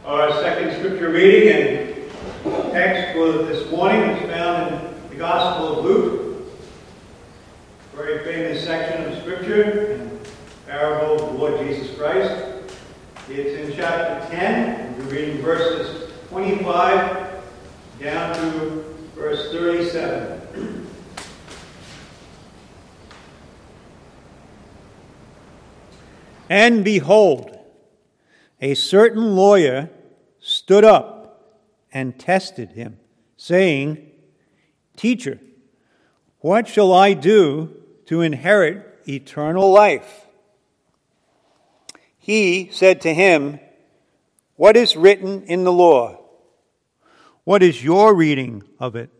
Our second scripture reading and text for this morning is found in the Gospel of Luke, a very famous section of scripture and parable of the Lord Jesus Christ. It's in chapter 10, we're reading verses 25 down to verse 37. And behold, a certain lawyer stood up and tested him, saying, Teacher, what shall I do to inherit eternal life? He said to him, What is written in the law? What is your reading of it?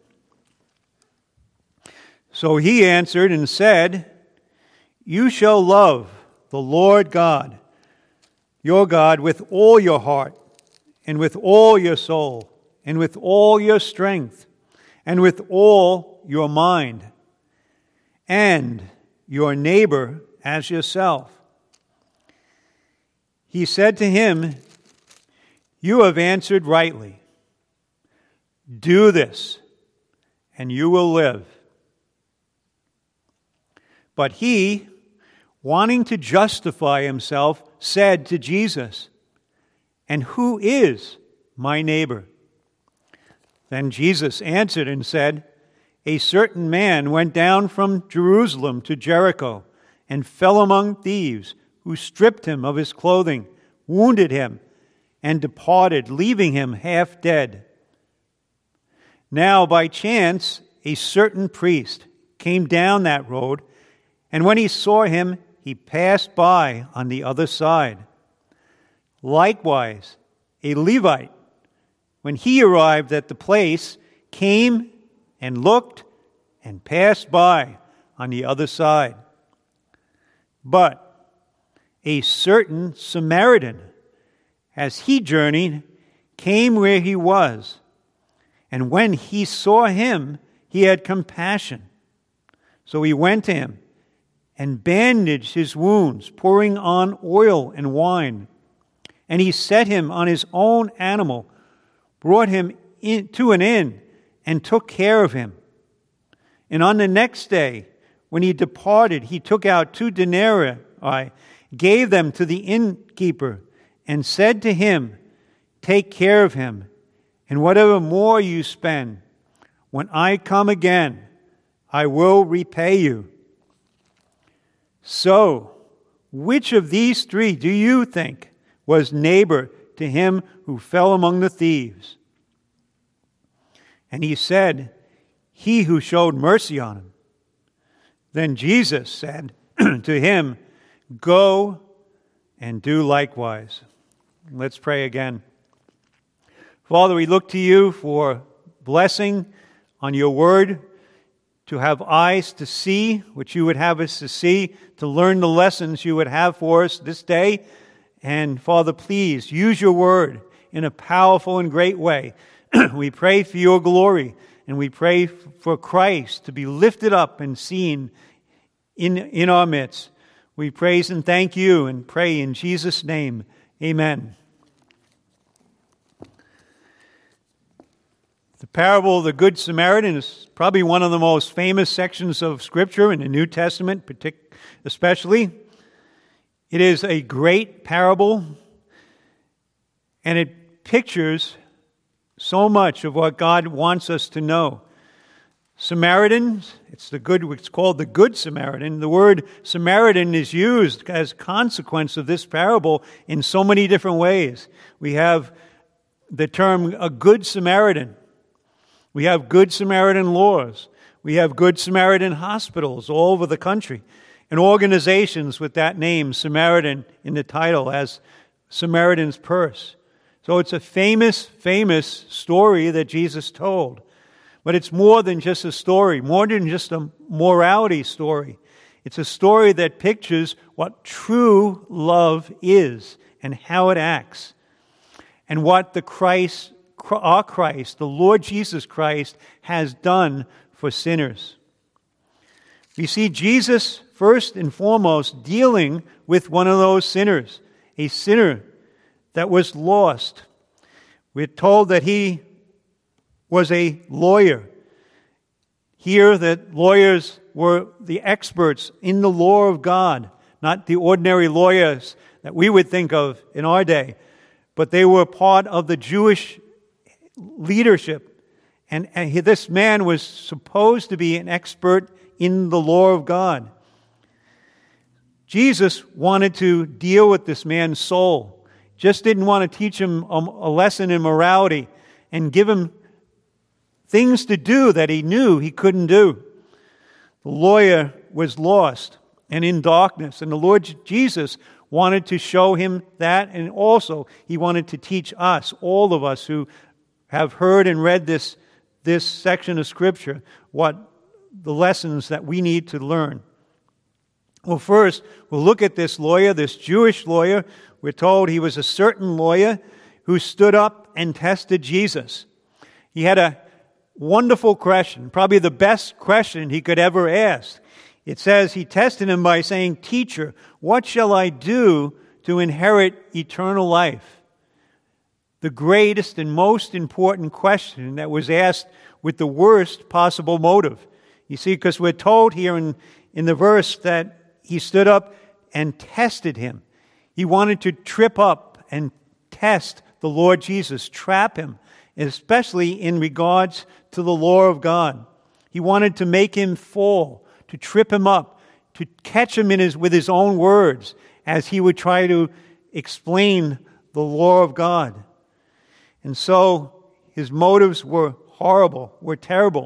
So he answered and said, You shall love the Lord God, your God, with all your heart, and with all your soul, and with all your strength, and with all your mind, and your neighbor as yourself. He said to him, You have answered rightly. Do this, and you will live. But he, wanting to justify himself, said to Jesus, And who is my neighbor? Then Jesus answered and said, A certain man went down from Jerusalem to Jericho and fell among thieves, who stripped him of his clothing, wounded him, and departed, leaving him half dead. Now by chance a certain priest came down that road, and when he saw him, he passed by on the other side. Likewise, a Levite, when he arrived at the place, came and looked and passed by on the other side. But a certain Samaritan, as he journeyed, came where he was, and when he saw him, he had compassion. So he went to him and bandaged his wounds, pouring on oil and wine. And he set him on his own animal, brought him to an inn, and took care of him. And on the next day, when he departed, he took out 2 denarii, gave them to the innkeeper, and said to him, Take care of him, and whatever more you spend, when I come again, I will repay you. So, which of these 3 do you think was neighbor to him who fell among the thieves? And he said, He who showed mercy on him. Then Jesus said to him, Go and do likewise. Let's pray again. Father, we look to you for blessing on your word, to have eyes to see what you would have us to see, to learn the lessons you would have for us this day. And Father, please use your word in a powerful and great way. We pray for your glory, and we pray for Christ to be lifted up and seen in our midst. We praise and thank you and pray in Jesus' name. Amen. The parable of the Good Samaritan is probably one of the most famous sections of Scripture in the New Testament, especially. It is a great parable, and it pictures so much of what God wants us to know. Samaritans, it's called the Good Samaritan. The word Samaritan is used as a consequence of this parable in so many different ways. We have the term a Good Samaritan. We have Good Samaritan laws. We have Good Samaritan hospitals all over the country, and organizations with that name, Samaritan, in the title as Samaritan's Purse. So it's a famous, famous story that Jesus told. But it's more than just a story, more than just a morality story. It's a story that pictures what true love is and how it acts, and what our Christ, the Lord Jesus Christ, has done for sinners. We see Jesus first and foremost dealing with one of those sinners, a sinner that was lost, We're told that he was a lawyer. Here, that lawyers were the experts in the law of God, not the ordinary lawyers that we would think of in our day, but they were part of the Jewish leadership. And this man was supposed to be an expert in the law of God. Jesus wanted to deal with this man's soul. Just didn't want to teach him a lesson in morality and give him things to do that he knew he couldn't do. The lawyer was lost and in darkness, and the Lord Jesus wanted to show him that, and also he wanted to teach us, all of us who have heard and read this section of Scripture, what the lessons that we need to learn. Well, first, we'll look at this lawyer, this Jewish lawyer. We're told he was a certain lawyer who stood up and tested Jesus. He had a wonderful question, probably the best question he could ever ask. It says he tested him by saying, "Teacher, what shall I do to inherit eternal life?" The greatest and most important question that was asked with the worst possible motive. You see, because we're told here in the verse that he stood up and tested him. He wanted to trip up and test the Lord Jesus, trap him, especially in regards to the law of God. He wanted to make him fall, to trip him up, to catch him with his own words as he would try to explain the law of God. And so his motives were horrible, were terrible.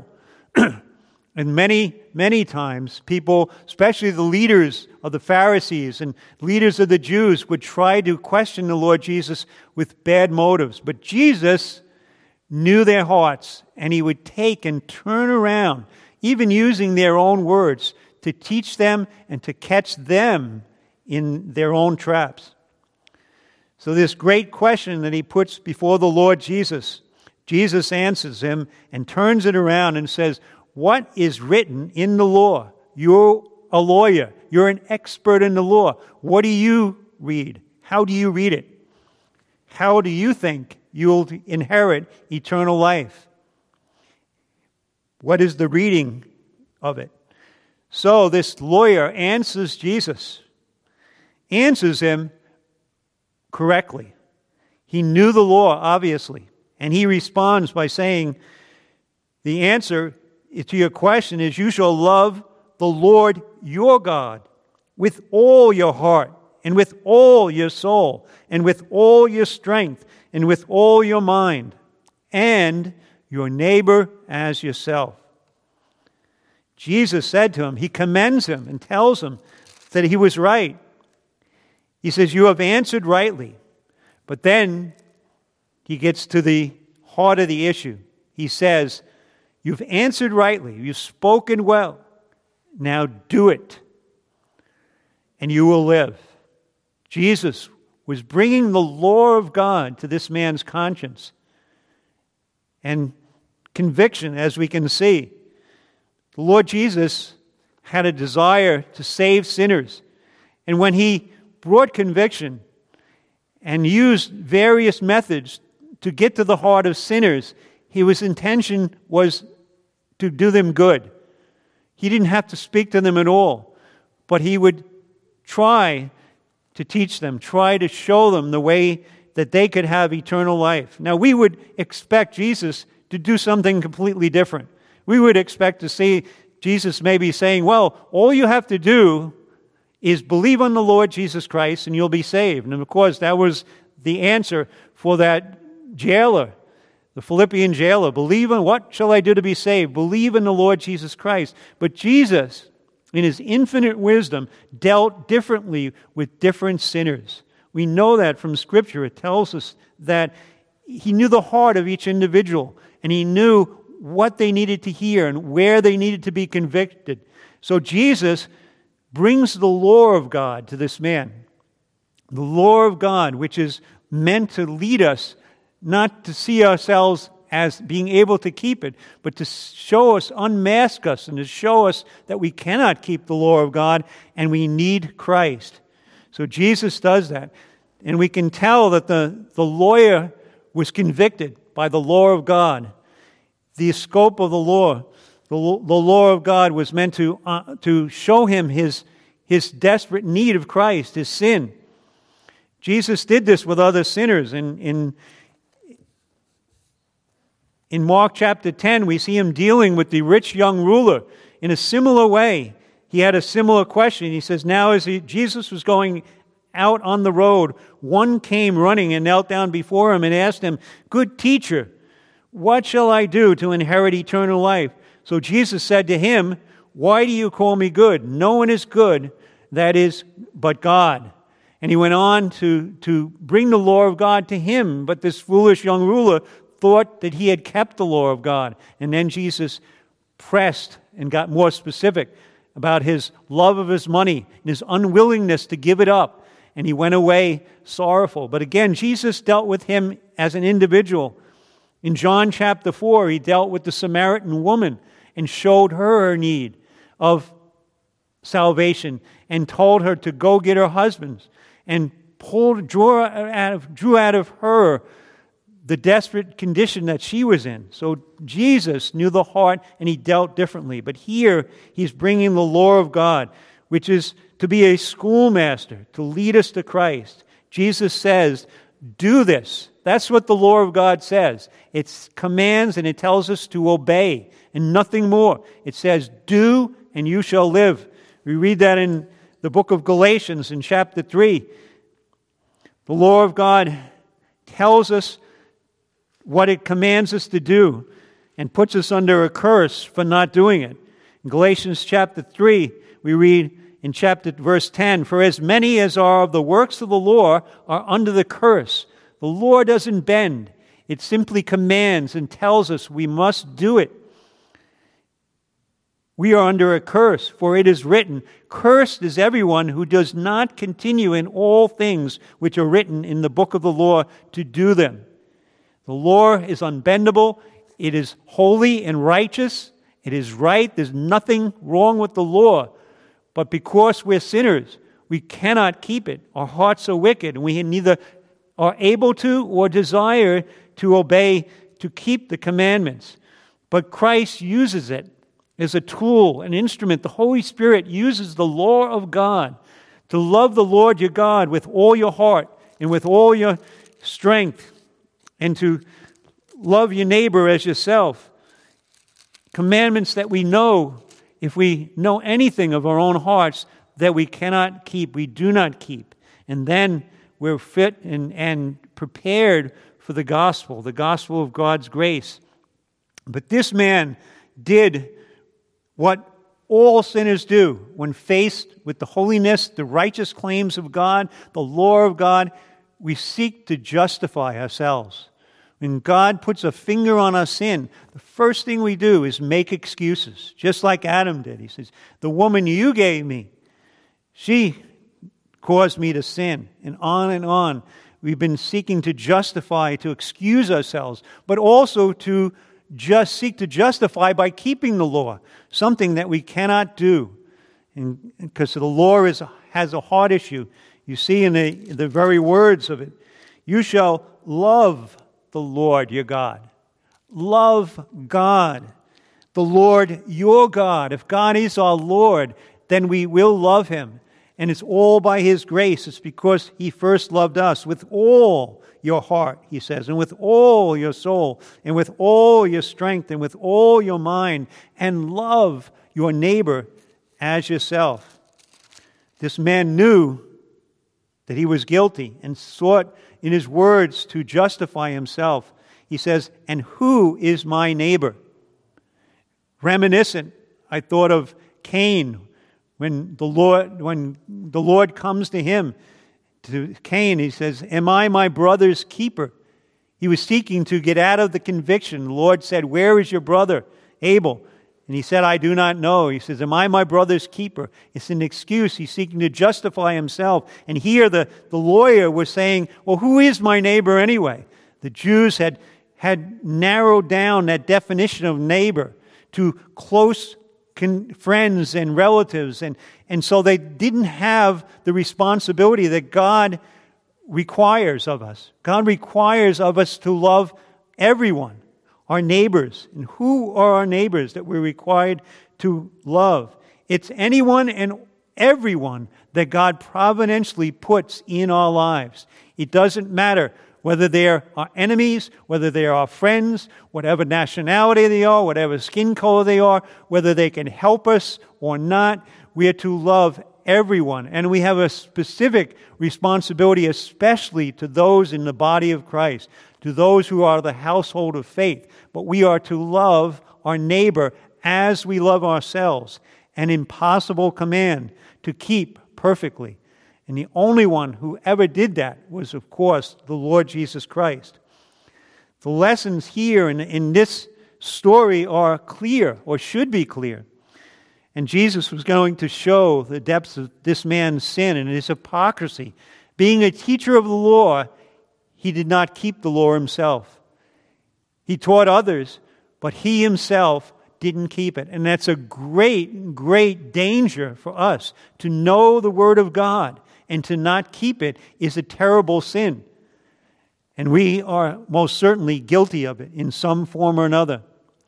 And many times people, especially the leaders of the Pharisees and leaders of the Jews, would try to question the Lord Jesus with bad motives. But Jesus knew their hearts, and he would take and turn around, even using their own words, to teach them and to catch them in their own traps. So this great question that he puts before the Lord Jesus, Jesus answers him and turns it around and says, "What is written in the law?" You're a lawyer. You're an expert in the law. What do you read? How do you read it? How do you think you'll inherit eternal life? What is the reading of it? So this lawyer answers Jesus, answers him correctly. He knew the law, obviously, and he responds by saying, the answer to your question is, you shall love the Lord your God with all your heart and with all your soul and with all your strength and with all your mind, and your neighbor as yourself. Jesus said to him, he commends him and tells him that he was right. He says, you have answered rightly. But then he gets to the heart of the issue. He says, you've answered rightly. You've spoken well. Now do it, and you will live. Jesus was bringing the law of God to this man's conscience and conviction, as we can see. The Lord Jesus had a desire to save sinners. And when he brought conviction and used various methods to get to the heart of sinners, his intention was to do them good. He didn't have to speak to them at all, but he would try to teach them, try to show them the way that they could have eternal life. Now, we would expect Jesus to do something completely different. We would expect to see Jesus maybe saying, well, all you have to do is believe on the Lord Jesus Christ and you'll be saved. And of course, that was the answer for that jailer, the Philippian jailer. Believe in, what shall I do to be saved? Believe in the Lord Jesus Christ. But Jesus, in his infinite wisdom, dealt differently with different sinners. We know that from Scripture. It tells us that he knew the heart of each individual, and he knew what they needed to hear and where they needed to be convicted. So Jesus brings the law of God to this man. The law of God, which is meant to lead us, not to see ourselves as being able to keep it, but to show us, unmask us, and to show us that we cannot keep the law of God and we need Christ. So Jesus does that. And we can tell that the lawyer was convicted by the law of God. The scope of the law of God was meant to show him his desperate need of Christ, his sin. Jesus did this with other sinners. In Mark chapter 10, we see him dealing with the rich young ruler in a similar way. He had a similar question. He says, now as Jesus was going out on the road, one came running and knelt down before him and asked him, "Good teacher, what shall I do to inherit eternal life?" So Jesus said to him, "Why do you call me good? No one is good, that is, but God." And he went on to bring the law of God to him. But this foolish young ruler thought that he had kept the law of God. And then Jesus pressed and got more specific about his love of his money and his unwillingness to give it up. And he went away sorrowful. But again, Jesus dealt with him as an individual. In John chapter 4, he dealt with the Samaritan woman and showed her need of salvation and told her to go get her husband and drew out of her the desperate condition that she was in. So Jesus knew the heart and he dealt differently. But here he's bringing the law of God, which is to be a schoolmaster, to lead us to Christ. Jesus says, do this. That's what the law of God says. It commands and it tells us to obey and nothing more. It says, do and you shall live. We read that in the book of Galatians in chapter 3. The law of God tells us what it commands us to do and puts us under a curse for not doing it. In Galatians chapter 3, we read in verse 10, "For as many as are of the works of the law are under the curse." The law doesn't bend. It simply commands and tells us we must do it. We are under a curse, for it is written, "Cursed is everyone who does not continue in all things which are written in the book of the law to do them." The law is unbendable. It is holy and righteous. It is right. There's nothing wrong with the law. But because we're sinners, we cannot keep it. Our hearts are wicked, and we neither are able to or desire to obey, to keep the commandments. But Christ uses it as a tool, an instrument. The Holy Spirit uses the law of God to love the Lord your God with all your heart and with all your strength, and to love your neighbor as yourself. Commandments that we know, if we know anything of our own hearts, that we cannot keep, we do not keep. And then we're fit and prepared for the gospel of God's grace. But this man did what all sinners do when faced with the holiness, the righteous claims of God, the law of God. We seek to justify ourselves. When God puts a finger on our sin, the first thing we do is make excuses, just like Adam did. He says, "The woman you gave me, she caused me to sin," and on and on. We've been seeking to justify, to excuse ourselves, but also to just seek to justify by keeping the law, something that we cannot do. And because the law has a heart issue. You see in the very words of it, "You shall love the Lord your God." Love God, the Lord your God. If God is our Lord, then we will love Him. And it's all by His grace. It's because He first loved us with all your heart, He says, and with all your soul, and with all your strength, and with all your mind, and love your neighbor as yourself. This man knew that he was guilty and sought in his words to justify himself. He says, "And who is my neighbor?" Reminiscent, I thought of Cain. When the Lord comes to him, to Cain, he says, "Am I my brother's keeper?" He was seeking to get out of the conviction. The Lord said, "Where is your brother, Abel?" And he said, "I do not know." He says, "Am I my brother's keeper?" It's an excuse. He's seeking to justify himself. And here the lawyer was saying, "Well, who is my neighbor anyway?" The Jews had narrowed down that definition of neighbor to close friends and relatives. And so they didn't have the responsibility that God requires of us. God requires of us to love everyone, our neighbors. And who are our neighbors that we're required to love? It's anyone and everyone that God providentially puts in our lives. It doesn't matter whether they're our enemies, whether they're our friends, whatever nationality they are, whatever skin color they are, whether they can help us or not. We are to love everyone. And we have a specific responsibility, especially to those in the body of Christ, to those who are the household of faith. But we are to love our neighbor as we love ourselves. An impossible command to keep perfectly. And the only one who ever did that was, of course, the Lord Jesus Christ. The lessons here in this story are clear, or should be clear. And Jesus was going to show the depths of this man's sin and his hypocrisy. Being a teacher of the law, he did not keep the law himself. He taught others, but he himself didn't keep it. And that's a great, great danger for us. To know the Word of God and to not keep it is a terrible sin. And we are most certainly guilty of it in some form or another.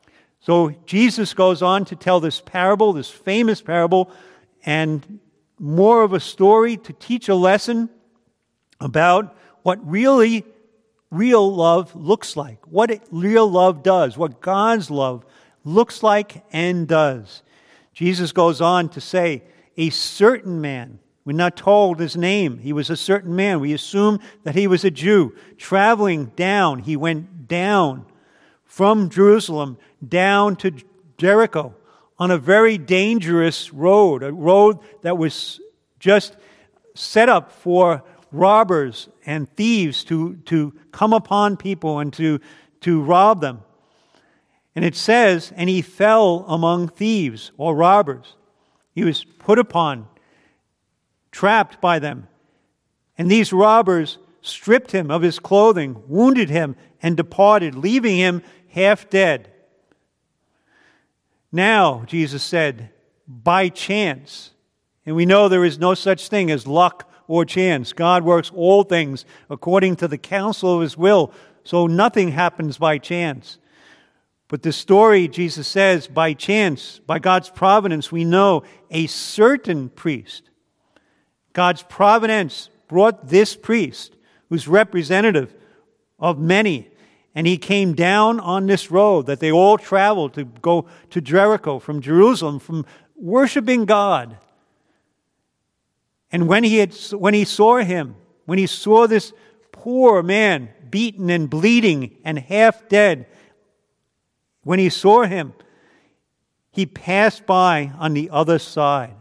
So Jesus goes on to tell this parable, this famous parable, and more of a story to teach a lesson about what really real love looks like, what real love does, what God's love looks like and does. Jesus goes on to say, a certain man, we're not told his name, he was a certain man. We assume that he was a Jew. Traveling down, he went down from Jerusalem down to Jericho on a very dangerous road, a road that was just set up for robbers and thieves to come upon people and to rob them. And it says, and he fell among thieves or robbers. He was put upon, trapped by them. And these robbers stripped him of his clothing, wounded him, and departed, leaving him half dead. Now, Jesus said, by chance, and we know there is no such thing as luck or chance. God works all things according to the counsel of His will, so nothing happens by chance. But the story, Jesus says, by chance, by God's providence, we know a certain priest. God's providence brought this priest, who's representative of many, and he came down on this road that they all traveled to go to Jericho from Jerusalem, from worshiping God. And when he saw him, when he saw this poor man beaten and bleeding and half dead, when he saw him, he passed by on the other side.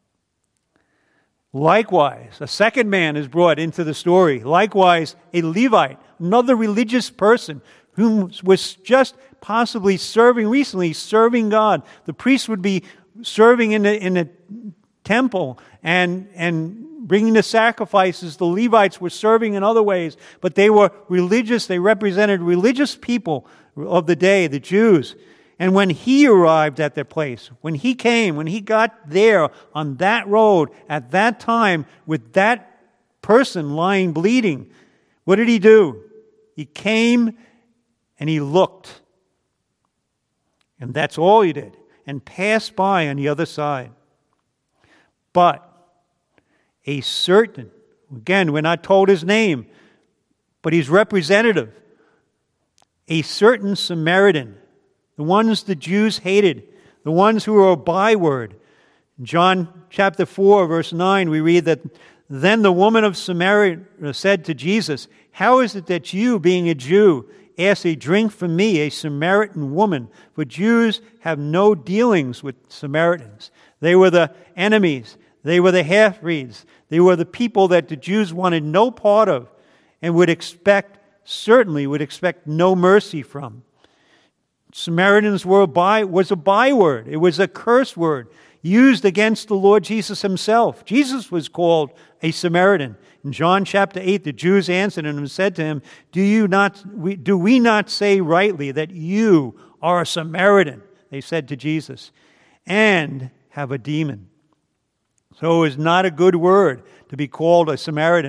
Likewise, a second man is brought into the story. Likewise, a Levite, another religious person who was just possibly recently serving God. The priest would be serving in the temple and bringing the sacrifices. The Levites were serving in other ways, but they were religious. They represented religious people of the day, the Jews. And when he arrived at their place, when he got there on that road at that time with that person lying bleeding, what did he do? He came and he looked. And that's all he did. And passed by on the other side. But a certain, again, we're not told his name, but he's representative. A certain Samaritan, the ones the Jews hated, the ones who were a byword. In John chapter 4, verse 9, we read that, then the woman of Samaria said to Jesus, how is it that you, being a Jew, ask a drink from me, a Samaritan woman? For Jews have no dealings with Samaritans. They were the enemies. They were the half-breeds. They were the people that the Jews wanted no part of and certainly would expect no mercy from. Samaritans was a byword. It was a curse word used against the Lord Jesus himself. Jesus was called a Samaritan. In John chapter 8, the Jews answered him and said to him, do we not say rightly that you are a Samaritan? They said to Jesus, and have a demon. So it was not a good word to be called a Samaritan.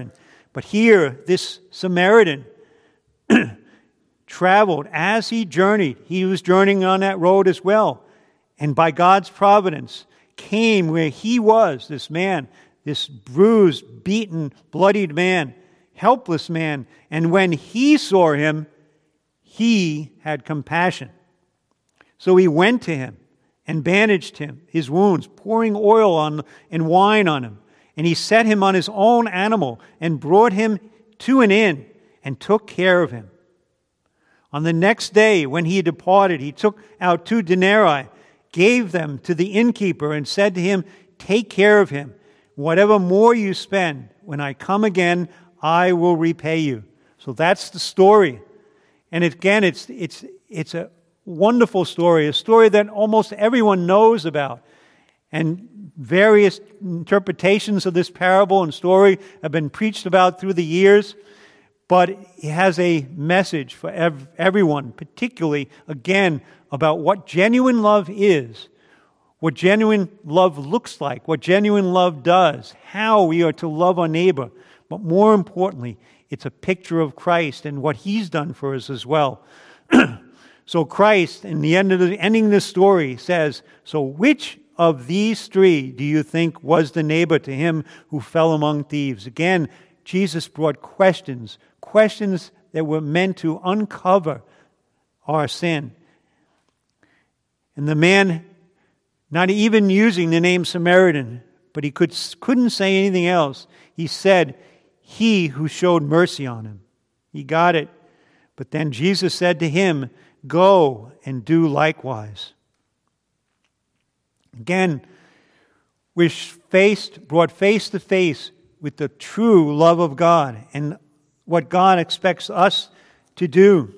But here, this Samaritan traveled as he journeyed. He was journeying on that road as well. And by God's providence, came where he was, this man, this bruised, beaten, bloodied man, helpless man. And when he saw him, he had compassion. So he went to him and bandaged him, his wounds, pouring oil on and wine on him. And he set him on his own animal and brought him to an inn and took care of him. On the next day, when he departed, he took out 2 denarii, gave them to the innkeeper, and said to him, "Take care of him. Whatever more you spend, when I come again, I will repay you." So that's the story. And again, it's a wonderful story, a story that almost everyone knows about. And various interpretations of this parable and story have been preached about through the years. But it has a message for everyone, particularly, again, about what genuine love is, what genuine love looks like, what genuine love does, how we are to love our neighbor. But more importantly, it's a picture of Christ and what He's done for us as well. So Christ, in the ending of this story, says, "So which of these 3 do you think was the neighbor to him who fell among thieves?" Again, Jesus brought questions that were meant to uncover our sin. And the man, not even using the name Samaritan, but he couldn't say anything else, he said, "He who showed mercy on him." He got it. But then Jesus said to him, "Go and do likewise." Again, we're brought face to face with the true love of God and what God expects us to do.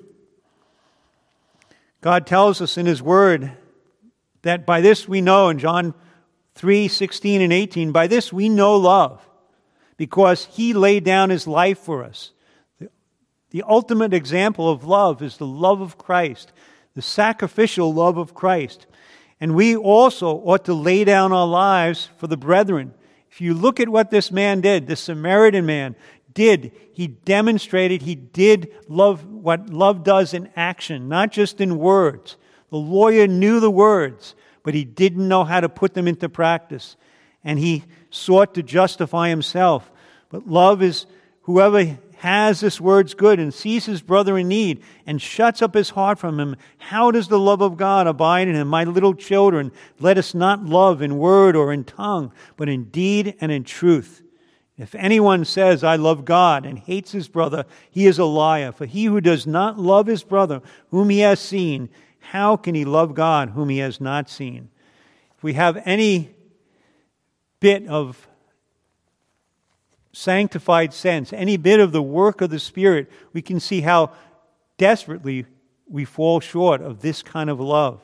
God tells us in His Word that by this we know, in John 3:16 and 18, by this we know love, because He laid down His life for us. The ultimate example of love is the love of Christ, the sacrificial love of Christ. And we also ought to lay down our lives for the brethren. If you look at what this man did, this Samaritan man did, he demonstrated he did love, what love does in action, not just in words. The lawyer knew the words, but he didn't know how to put them into practice. And he sought to justify himself. But love is whoever has this word's good and sees his brother in need and shuts up his heart from him. How does the love of God abide in him? My little children, let us not love in word or in tongue, but in deed and in truth. If anyone says, "I love God," and hates his brother, he is a liar. For he who does not love his brother whom he has seen, how can he love God whom he has not seen? If we have any bit of sanctified sense, any bit of the work of the Spirit, we can see how desperately we fall short of this kind of love.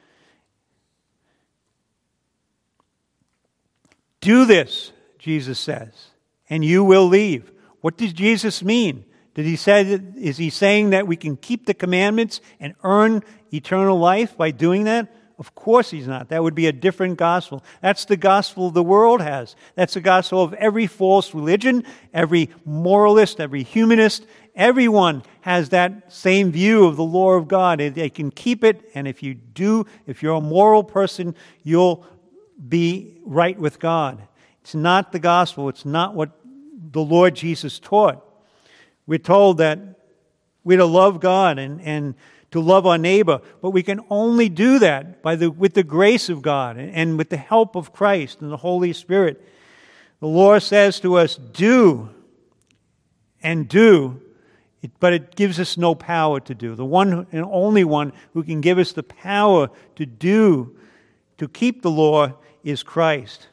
Do this, Jesus says, and you will leave. What did Jesus mean? Is he saying that we can keep the commandments and earn eternal life by doing that? Of course He's not. That would be a different gospel. That's the gospel the world has. That's the gospel of every false religion, every moralist, every humanist. Everyone has that same view of the law of God. They can keep it, and if you're a moral person, you'll be right with God. It's not the gospel. It's not what the Lord Jesus taught. We're told that we're to love God and to love our neighbor, but we can only do that with the grace of God and with the help of Christ and the Holy Spirit. The Lord says to us, do, but it gives us no power to do. The one and only one who can give us the power to do, to keep the law, is Christ.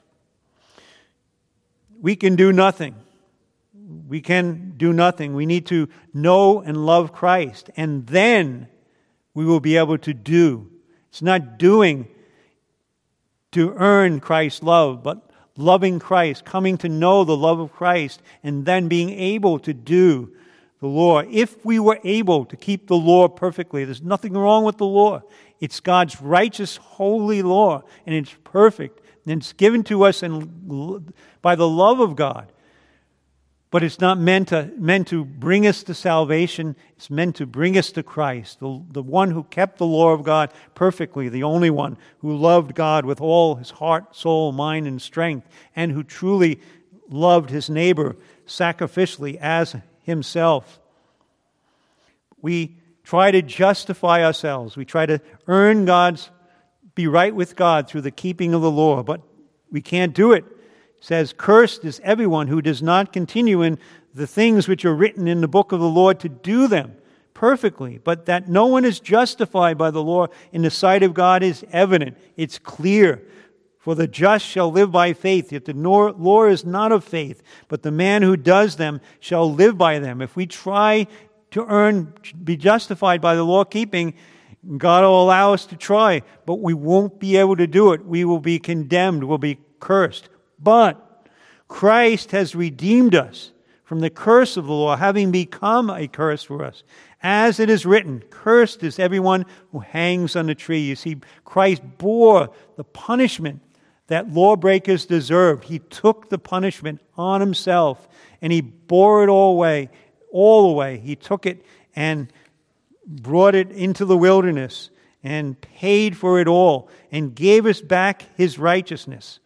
We can do nothing. We can do nothing. We need to know and love Christ, and then we will be able to do. It's not doing to earn Christ's love, but loving Christ, coming to know the love of Christ, and then being able to do the law. If we were able to keep the law perfectly, there's nothing wrong with the law. It's God's righteous, holy law, and it's perfect, and it's given to us by the love of God. But it's not meant to bring us to salvation. It's meant to bring us to Christ, the one who kept the law of God perfectly, the only one who loved God with all his heart, soul, mind, and strength, and who truly loved his neighbor sacrificially as himself. We try to justify ourselves. We try to earn be right with God through the keeping of the law, but we can't do it. It says, "Cursed is everyone who does not continue in the things which are written in the book of the Lord to do them perfectly, but that no one is justified by the law in the sight of God is evident." It's clear. "For the just shall live by faith, yet the law is not of faith, but the man who does them shall live by them." If we try to be justified by the law keeping, God will allow us to try, but we won't be able to do it. We will be condemned, we'll be cursed. But Christ has redeemed us from the curse of the law, having become a curse for us. As it is written, "Cursed is everyone who hangs on a tree." You see, Christ bore the punishment that lawbreakers deserved. He took the punishment on himself, and he bore it all away. He took it and brought it into the wilderness and paid for it all and gave us back his righteousness.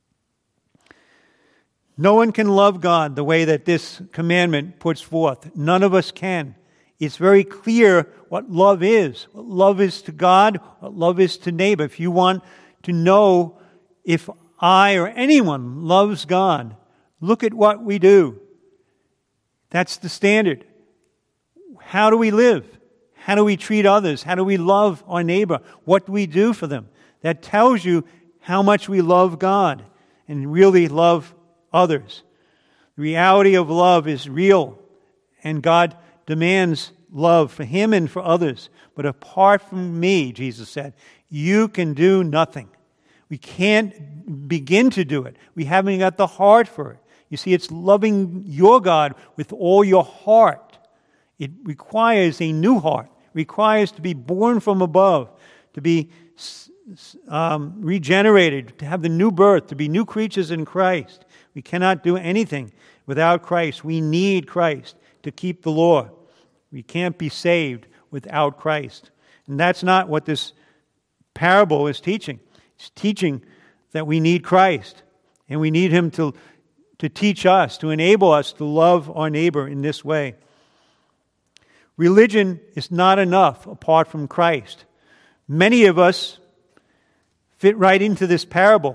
No one can love God the way that this commandment puts forth. None of us can. It's very clear what love is. What love is to God, what love is to neighbor. If you want to know if I or anyone loves God, look at what we do. That's the standard. How do we live? How do we treat others? How do we love our neighbor? What do we do for them? That tells you how much we love God and really love others. The reality of love is real, and God demands love for him and for others. But apart from me, Jesus said, you can do nothing. We can't begin to do it. We haven't got the heart for it. You see, it's loving your God with all your heart. It requires a new heart. It requires to be born from above, to be regenerated, to have the new birth, to be new creatures in Christ. We cannot do anything without Christ. We need Christ to keep the law. We can't be saved without Christ. And that's not what this parable is teaching. It's teaching that we need Christ, and we need him to teach us, to enable us to love our neighbor in this way. Religion is not enough apart from Christ. Many of us fit right into this parable.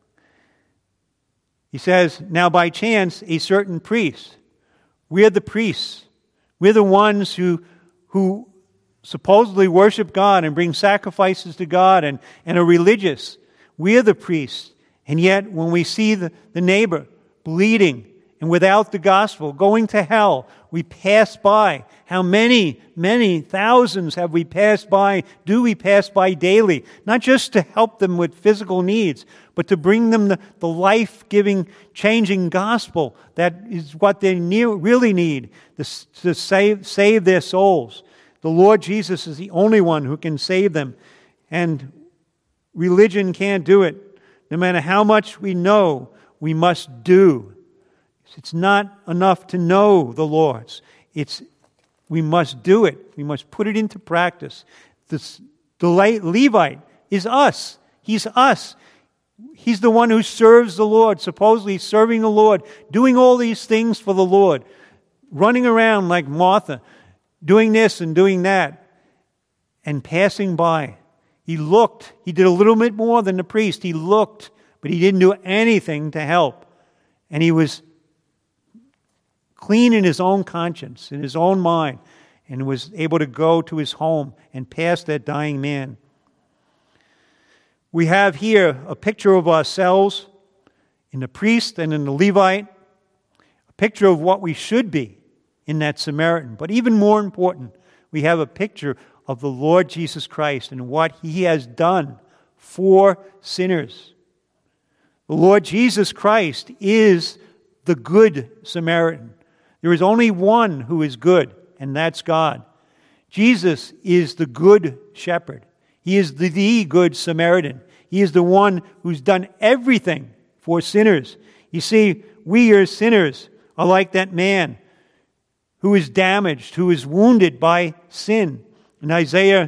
He says, now by chance, a certain priest. We're the priests. We're the ones who supposedly worship God and bring sacrifices to God and are religious. We're the priests. And yet, when we see the neighbor bleeding and without the gospel, going to hell, we pass by. How many thousands have we passed by, do we pass by daily? Not just to help them with physical needs, but to bring them the life-giving, changing gospel that is what they really need to save their souls. The Lord Jesus is the only one who can save them, and religion can't do it. No matter how much we know, we must do. It's not enough to know the Lord. We must do it. We must put it into practice. The Levite is us. He's us. He's the one who serves the Lord, supposedly serving the Lord, doing all these things for the Lord, running around like Martha, doing this and doing that, and passing by. He looked. He did a little bit more than the priest. He looked, but he didn't do anything to help. And he was clean in his own conscience, in his own mind, and was able to go to his home and pass that dying man. We have here a picture of ourselves in the priest and in the Levite, a picture of what we should be in that Samaritan. But even more important, we have a picture of the Lord Jesus Christ and what he has done for sinners. The Lord Jesus Christ is the good Samaritan. There is only one who is good, and that's God. Jesus is the good shepherd. He is the good Samaritan. He is the one who's done everything for sinners. You see, we are sinners are like that man who is damaged, who is wounded by sin. In Isaiah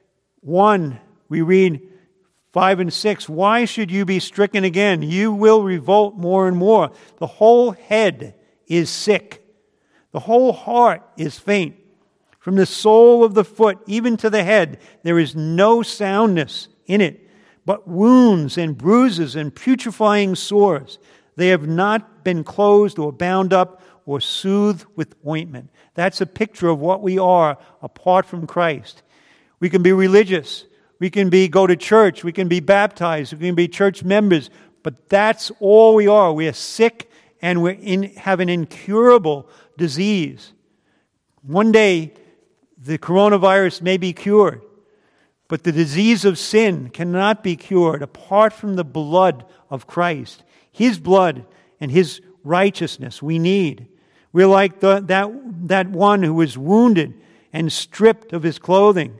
1, we read 5 and 6, "Why should you be stricken again? You will revolt more and more. The whole head is sick. The whole heart is faint. From the sole of the foot even to the head, there is no soundness in it, but wounds and bruises and putrefying sores. They have not been closed or bound up or soothed with ointment." That's a picture of what we are apart from Christ. We can be religious. We can go to church. We can be baptized. We can be church members. But that's all we are. We are sick and have an incurable disease. One day, the coronavirus may be cured. But the disease of sin cannot be cured apart from the blood of Christ. His blood and His righteousness we need. We're like that one who was wounded and stripped of his clothing.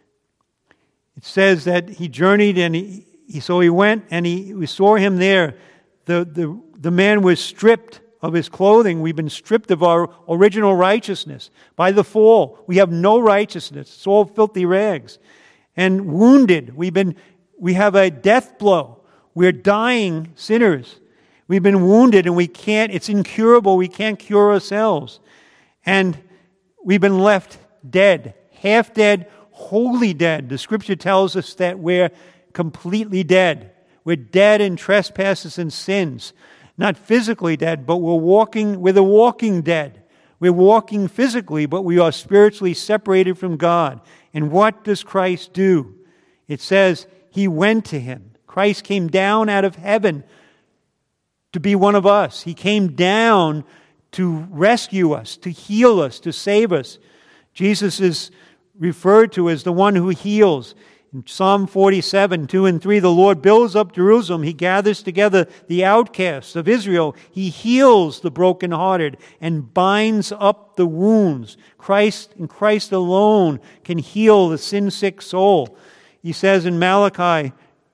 It says that he journeyed and he went and we saw him there. The man was stripped of his clothing. We've been stripped of our original righteousness. By the fall, we have no righteousness. It's all filthy rags. And wounded, we have a death blow. We're dying sinners. We've been wounded and it's incurable. We can't cure ourselves. And we've been left dead, half dead, wholly dead. The Scripture tells us that we're completely dead. We're dead in trespasses and sins. Not physically dead, but we're the walking dead. We're walking physically, but we are spiritually separated from God. And what does Christ do? It says He went to Him. Christ came down out of heaven to be one of us. He came down to rescue us, to heal us, to save us. Jesus is referred to as the one who heals. In Psalm 47, 2 and 3, the Lord builds up Jerusalem. He gathers together the outcasts of Israel. He heals the brokenhearted and binds up the wounds. Christ and Christ alone can heal the sin-sick soul. He says in Malachi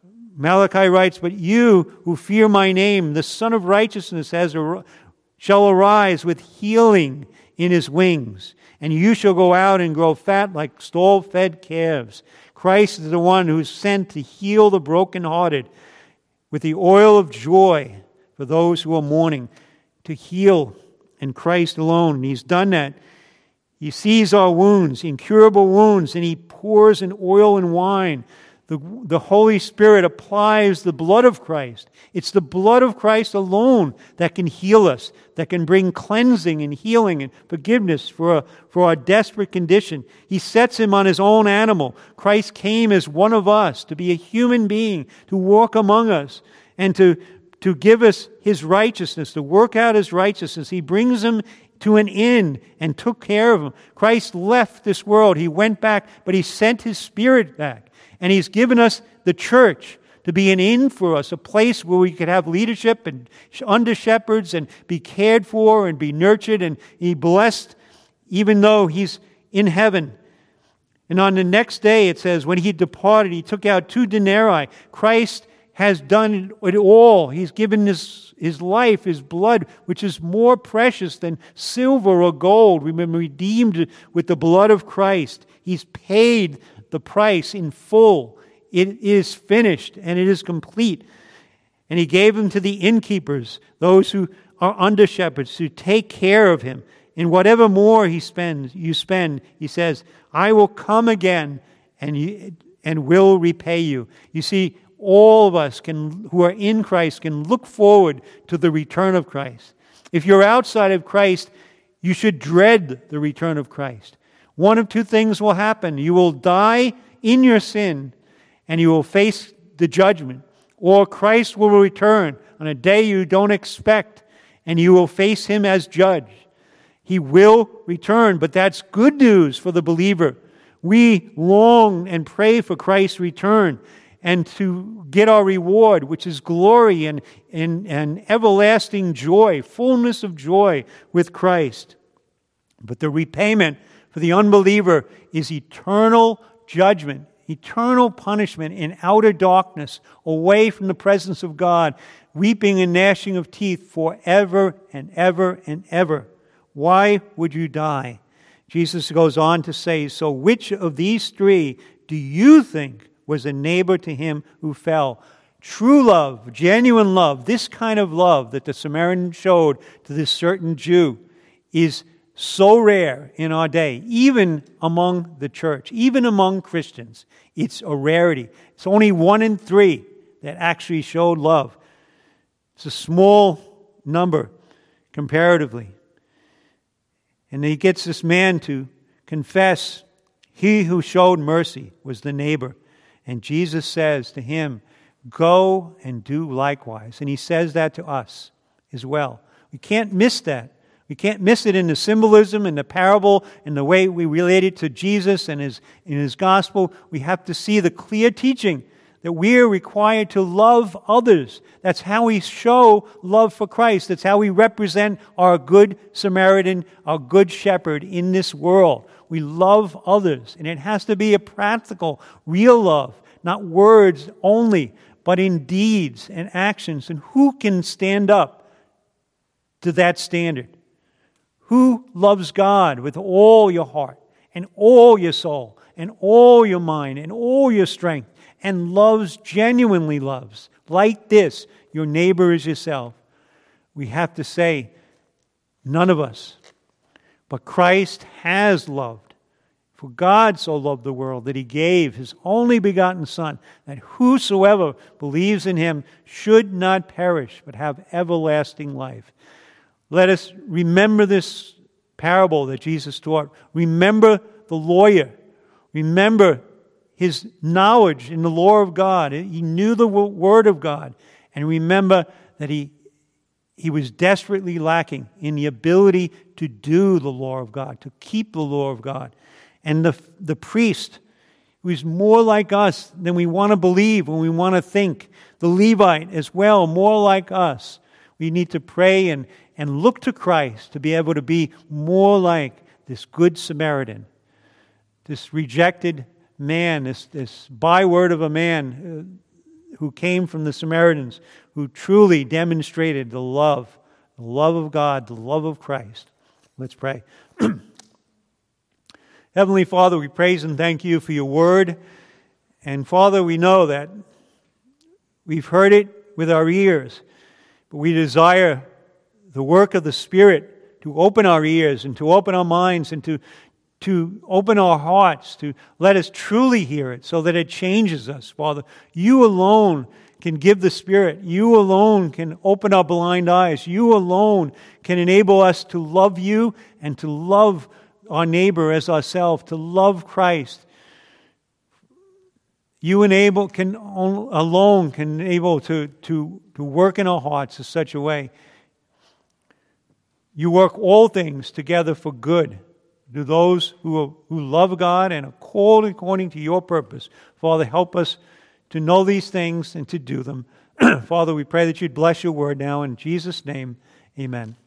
writes, "But you who fear my name, the Son of Righteousness shall arise with healing in His wings. And you shall go out and grow fat like stall-fed calves." Christ is the one who is sent to heal the brokenhearted with the oil of joy for those who are mourning, to heal in Christ alone. And He's done that. He sees our wounds, incurable wounds, and He pours in oil and wine. The Holy Spirit applies the blood of Christ. It's the blood of Christ alone that can heal us, that can bring cleansing and healing and forgiveness for our desperate condition. He sets Him on His own animal. Christ came as one of us, to be a human being, to walk among us, and to give us His righteousness, to work out His righteousness. He brings Him to an end and took care of Him. Christ left this world. He went back, but He sent His Spirit back. And He's given us the church to be an inn for us, a place where we could have leadership and under shepherds and be cared for and be nurtured and be blessed, even though He's in heaven. And on the next day, it says, when He departed, He took out 2 denarii. Christ has done it all. He's given His life, His blood, which is more precious than silver or gold. We've been redeemed with the blood of Christ. He's paid the price in full. It is finished and it is complete. And He gave Him to the innkeepers, those who are under shepherds, to take care of Him. And whatever more you spend, He says, I will come again and will repay you. You see, all of us who are in Christ can look forward to the return of Christ. If you're outside of Christ, you should dread the return of Christ. One of 2 things will happen. You will die in your sin and you will face the judgment. Or Christ will return on a day you don't expect and you will face Him as judge. He will return, but that's good news for the believer. We long and pray for Christ's return and to get our reward, which is glory and everlasting joy, fullness of joy with Christ. But the repayment for the unbeliever is eternal judgment, eternal punishment in outer darkness, away from the presence of God, weeping and gnashing of teeth forever and ever and ever. Why would you die? Jesus goes on to say, so which of these three do you think was a neighbor to him who fell? True love, genuine love, this kind of love that the Samaritan showed to this certain Jew is so rare in our day, even among the church, even among Christians. It's a rarity. It's only 1 in 3 that actually showed love. It's a small number comparatively. And he gets this man to confess he who showed mercy was the neighbor. And Jesus says to him, go and do likewise. And he says that to us as well. We can't miss that. We can't miss it in the symbolism, in the parable, in the way we relate it to Jesus and in his gospel. We have to see the clear teaching that we are required to love others. That's how we show love for Christ. That's how we represent our good Samaritan, our good shepherd in this world. We love others, and it has to be a practical, real love, not words only, but in deeds and actions. And who can stand up to that standard? Who loves God with all your heart and all your soul and all your mind and all your strength and genuinely loves, like this, your neighbor as yourself? We have to say, none of us. But Christ has loved. For God so loved the world that he gave his only begotten Son, that whosoever believes in him should not perish, but have everlasting life. Let us remember this parable that Jesus taught. Remember the lawyer. Remember his knowledge in the law of God. He knew the Word of God. And remember that he was desperately lacking in the ability to do the law of God, to keep the law of God. And the priest, who is more like us than we want to believe and we want to think. The Levite as well, more like us. We need to pray and look to Christ to be able to be more like this good Samaritan, this rejected man, this byword of a man who came from the Samaritans, who truly demonstrated the love of God, the love of Christ. Let's pray. Heavenly Father, we praise and thank you for your word. And Father, we know that we've heard it with our ears, but we desire the work of the Spirit to open our ears and to open our minds and to open our hearts, to let us truly hear it so that it changes us, Father. You alone can give the Spirit. You alone can open our blind eyes. You alone can enable us to love you and to love our neighbor as ourselves, to love Christ. You alone can enable to work in our hearts in such a way. You work all things together for good to those who love God and are called according to your purpose. Father, help us to know these things and to do them. Father, we pray that you'd bless your word now. In Jesus' name, amen.